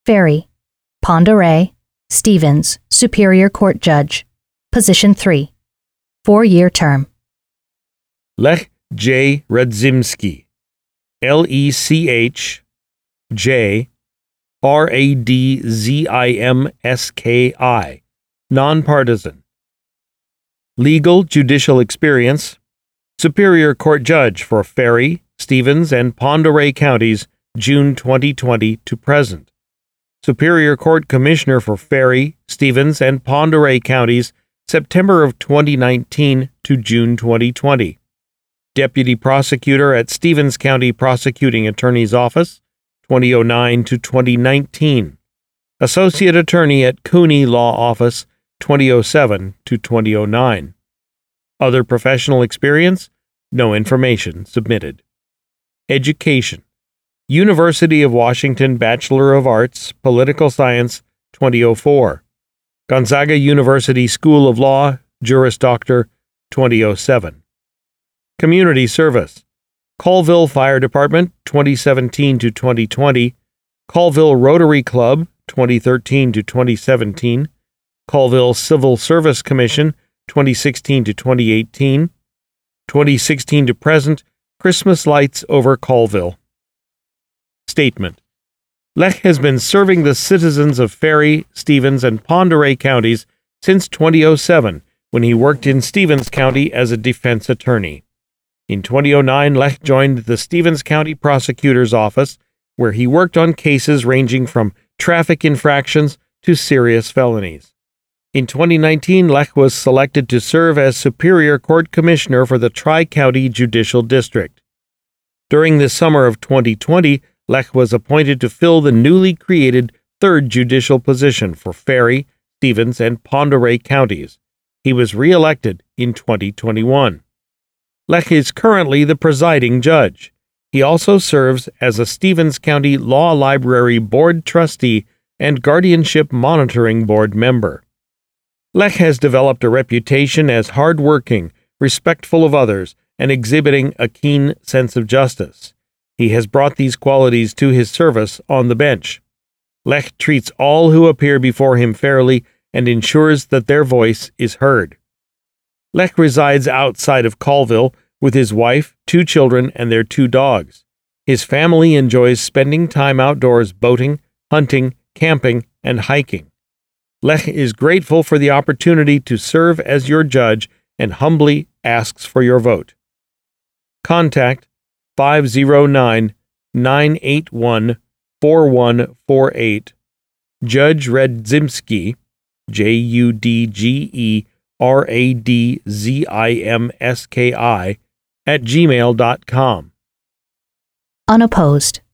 Ferry, Pend Oreille, Stevens, Superior Court Judge. Position 3. 4-year term. Lech J. Radzimski, Lech-J. Nonpartisan. Legal judicial experience: Superior Court Judge for Ferry, Stevens, and Pend Oreille counties, June 2020 to present. Superior Court Commissioner for Ferry, Stevens, and Pend Oreille counties, September of 2019 to June 2020. Deputy Prosecutor at Stevens County Prosecuting Attorney's Office, 2009 to 2019. Associate Attorney at Cooney Law Office, 2007 to 2009. Other professional experience? No information submitted. Education: University of Washington Bachelor of Arts, Political Science, 2004. Gonzaga University School of Law, Juris Doctor, 2007. Community service: Colville Fire Department, 2017 to 2020. Colville Rotary Club, 2013 to 2017. Colville Civil Service Commission, 2016 to 2018. 2016 to present, Christmas lights over Colville. Statement: Lech has been serving the citizens of Ferry, Stevens, and Pend Oreille counties since 2007, when he worked in Stevens County as a defense attorney. In 2009, Lech joined the Stevens County Prosecutor's Office, where he worked on cases ranging from traffic infractions to serious felonies. In 2019, Lech was selected to serve as Superior Court Commissioner for the Tri-County Judicial District. During the summer of 2020, Lech was appointed to fill the newly created 3rd judicial position for Ferry, Stevens, and Pend Oreille counties. He was re-elected in 2021. Lech is currently the presiding judge. He also serves as a Stevens County Law Library Board trustee and Guardianship Monitoring Board member. Lech has developed a reputation as hard-working, respectful of others, and exhibiting a keen sense of justice. He has brought these qualities to his service on the bench. Lech treats all who appear before him fairly and ensures that their voice is heard. Lech resides outside of Colville with his wife, 2 children, and their 2 dogs. His family enjoys spending time outdoors boating, hunting, camping, and hiking. Lech is grateful for the opportunity to serve as your judge and humbly asks for your vote. Contact 509-981-4148. Judge Radzimski, JUDGERADZIMSKI, @gmail.com. Unopposed.